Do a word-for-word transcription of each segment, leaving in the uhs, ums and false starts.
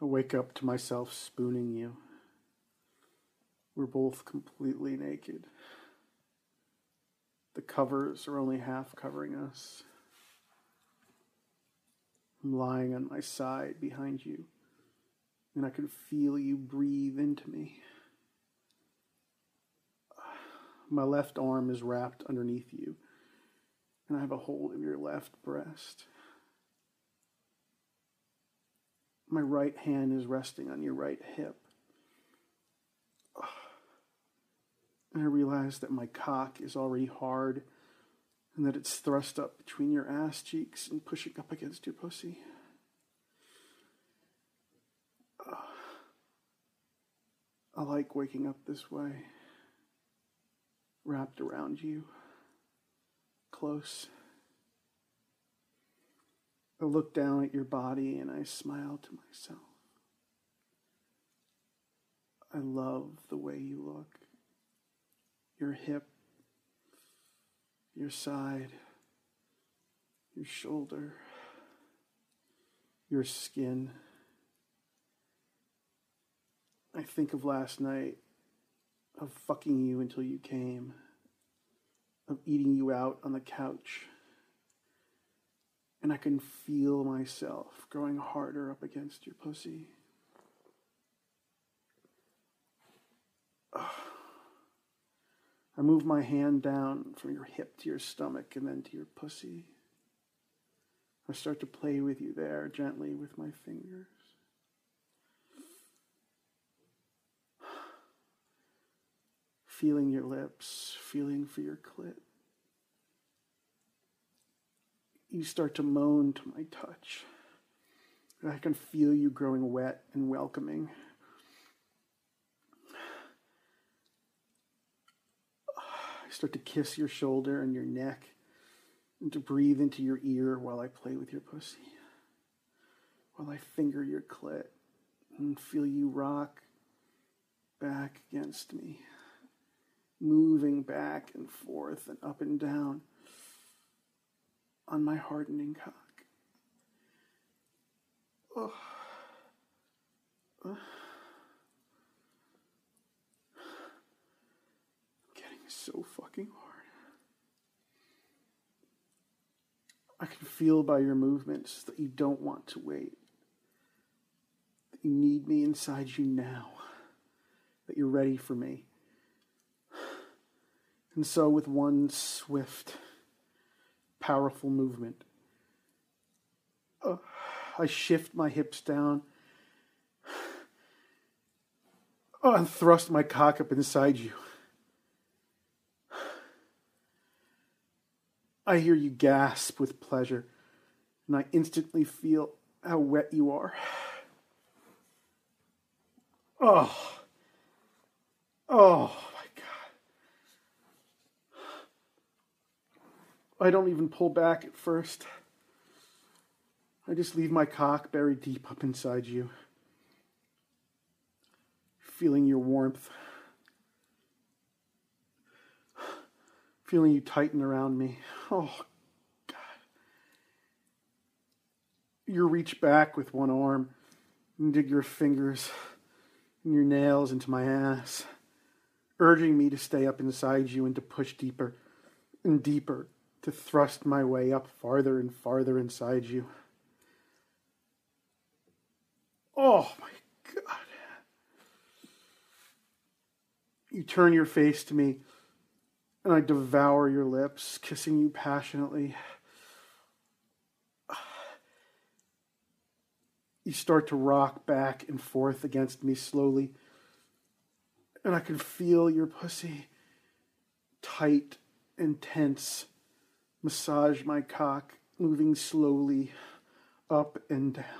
I wake up to myself spooning you. We're both completely naked. The covers are only half covering us. I'm lying on my side behind you, and I can feel you breathe into me. My left arm is wrapped underneath you, and I have a hold of your left breast. My right hand is resting on your right hip. And I realize that my cock is already hard and that it's thrust up between your ass cheeks and pushing up against your pussy. I like waking up this way, wrapped around you, close. I look down at your body and I smile to myself. I love the way you look. Your hip, your side, your shoulder, your skin. I think of last night, of fucking you until you came, of eating you out on the couch. And I can feel myself growing harder up against your pussy. I move my hand down from your hip to your stomach and then to your pussy. I start to play with you there gently with my fingers. Feeling your lips, feeling for your clit. You start to moan to my touch. I can feel you growing wet and welcoming. I start to kiss your shoulder and your neck and to breathe into your ear while I play with your pussy. While I finger your clit and feel you rock back against me, moving back and forth and up and down on my hardening cock. Oh. Oh. Getting so fucking hard. I can feel by your movements that you don't want to wait. That you need me inside you now. That you're ready for me. And so with one swift, powerful movement, uh, I shift my hips down uh, and thrust my cock up inside you. I hear you gasp with pleasure, and I instantly feel how wet you are. Oh, oh my God. I don't even pull back at first. I just leave my cock buried deep up inside you, feeling your warmth, feeling you tighten around me. Oh, God. You reach back with one arm and dig your fingers and your nails into my ass, urging me to stay up inside you and to push deeper and deeper, to thrust my way up farther and farther inside you. Oh, my God. You turn your face to me, and I devour your lips, kissing you passionately. You start to rock back and forth against me slowly, and I can feel your pussy, tight and tense, massage my cock, moving slowly up and down,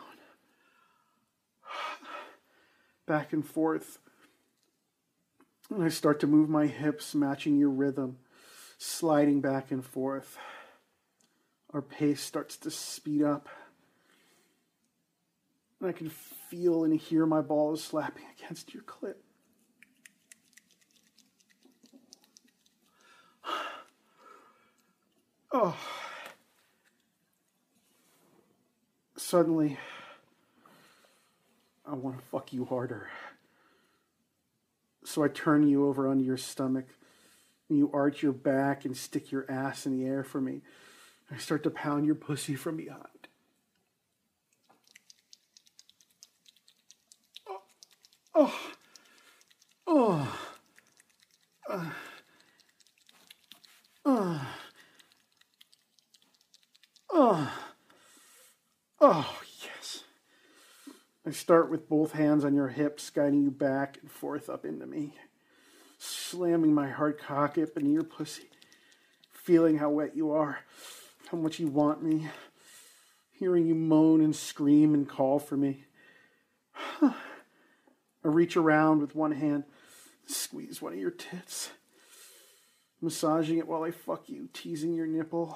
back and forth. And I start to move my hips, matching your rhythm, sliding back and forth. Our pace starts to speed up. And I can feel and hear my balls slapping against your clit. Oh. Suddenly, I I want to fuck you harder. So I turn you over onto your stomach, and you arch your back and stick your ass in the air for me. I start to pound your pussy from behind. Oh, oh, uh, uh, uh, oh, yes. I start with both hands on your hips, guiding you back and forth up into me, slamming my hard cock up into your pussy, feeling how wet you are, how much you want me, hearing you moan and scream and call for me. I reach around with one hand, squeeze one of your tits, massaging it while I fuck you, teasing your nipple.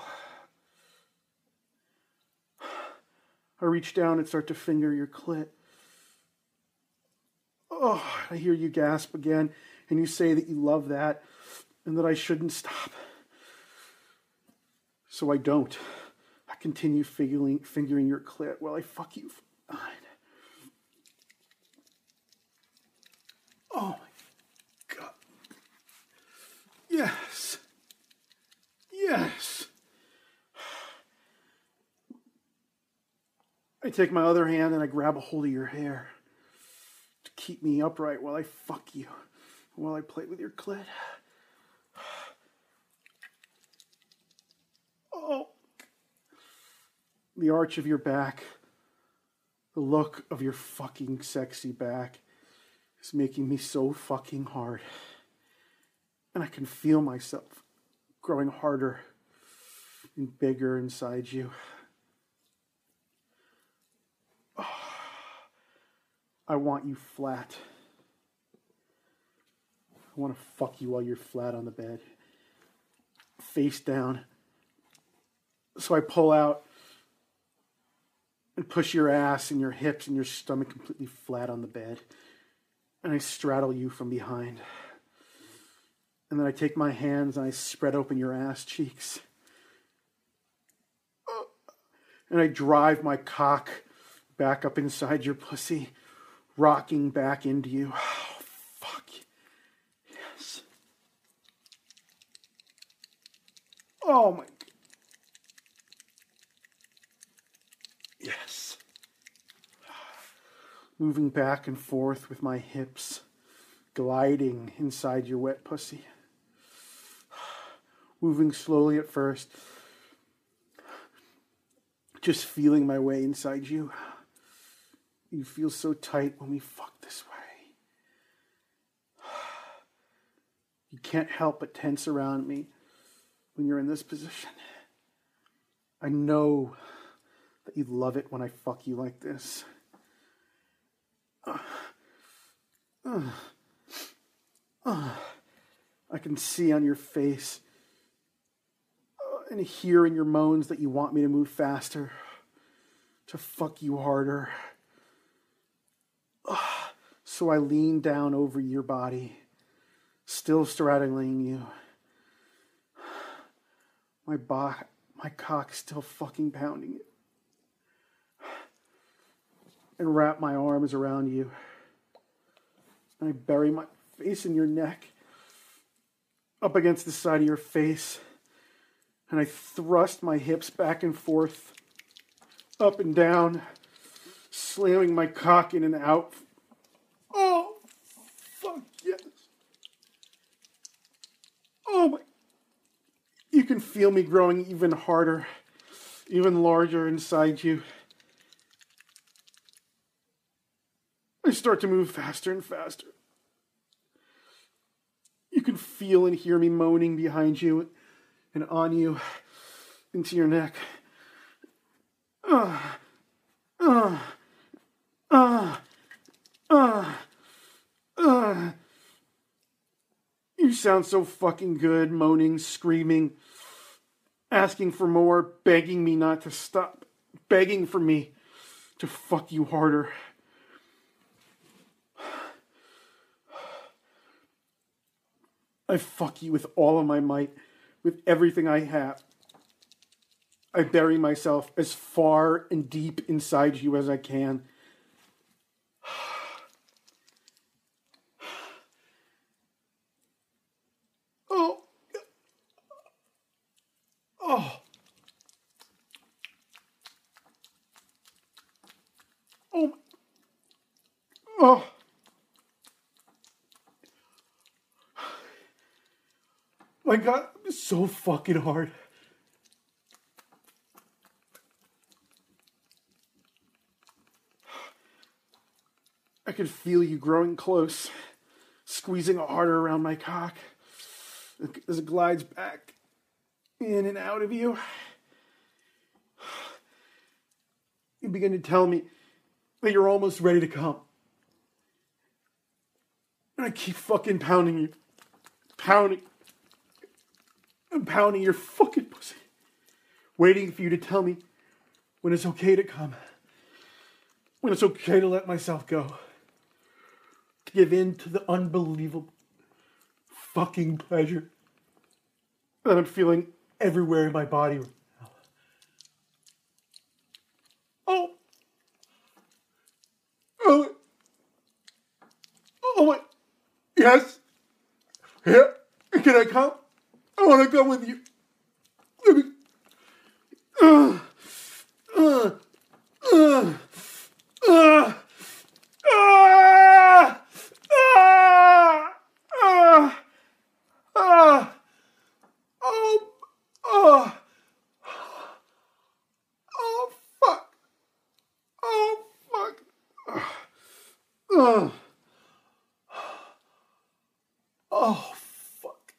I reach down and start to finger your clit. Oh, I hear you gasp again, and you say that you love that, and that I shouldn't stop. So I don't. I continue fingering, fingering your clit while I fuck you from behind. Oh my God. Yes. Yes. I take my other hand and I grab a hold of your hair to keep me upright while I fuck you, while I play with your clit. Oh. The arch of your back, the look of your fucking sexy back is making me so fucking hard. And I can feel myself growing harder and bigger inside you. Oh, I want you flat. I want to fuck you while you're flat on the bed, face down. So I pull out and push your ass and your hips and your stomach completely flat on the bed. And I straddle you from behind. And then I take my hands and I spread open your ass cheeks. And I drive my cock back up inside your pussy, rocking back into you. Oh, fuck. Yes. Oh my. Yes. Moving back and forth with my hips, gliding inside your wet pussy. Moving slowly at first, just feeling my way inside you. You feel so tight when we fuck this way. You can't help but tense around me when you're in this position. I know that you love it when I fuck you like this. Uh, uh, uh, I can see on your face uh, and hear in your moans that you want me to move faster, to fuck you harder. Uh, so I lean down over your body, still straddling you. My bo- my cock still fucking pounding it. And wrap my arms around you. And I bury my face in your neck, up against the side of your face. And I thrust my hips back and forth, up and down, slamming my cock in and out. Oh, fuck yes. Oh my. You can feel me growing even harder, even larger inside you. I start to move faster and faster. You can feel and hear me moaning behind you and on you into your neck. Uh, uh, uh, uh, uh. You sound so fucking good, moaning, screaming, asking for more, begging me not to stop, begging for me to fuck you harder. I fuck you with all of my might, with everything I have. I bury myself as far and deep inside you as I can. Oh. Oh. My God, it's so fucking hard. I could feel you growing close, squeezing harder around my cock as it glides back in and out of you. You begin to tell me that you're almost ready to come. And I keep fucking pounding you. Pounding. I'm pounding your fucking pussy. Waiting for you to tell me when it's okay to come. When it's okay to let myself go. To give in to the unbelievable fucking pleasure that I'm feeling everywhere in my body right now. Oh. Oh. Oh my. Yes. Yeah. Can I come? I want to come with you. Let me. Uh, uh, uh, uh, uh, uh, uh, uh, oh, oh, oh, fuck. Oh, fuck. Uh, oh, fuck.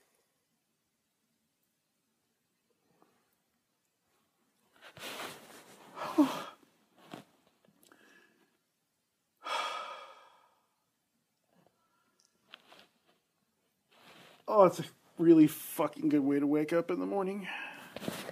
Oh, it's a really fucking good way to wake up in the morning.